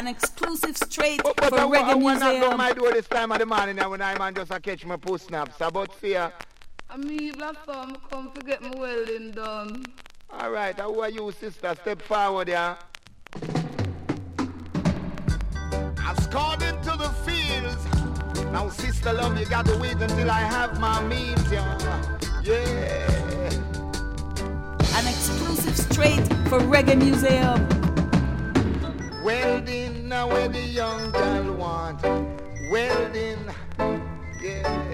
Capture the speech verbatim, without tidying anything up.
An exclusive straight But, but for I, Reggae I want to go Museum. my door this time of the morning and when I man just a catch my post snaps. About fear. I mean, black farm come to get my welding done. Alright, how are you, sister? Step forward, yeah. I've scored into the fields. Now, sister love, you got to wait until I have my meals, yeah. Yeah. An exclusive straight for Reggae Museum. Welding, now where the young girl want. Welding, yeah.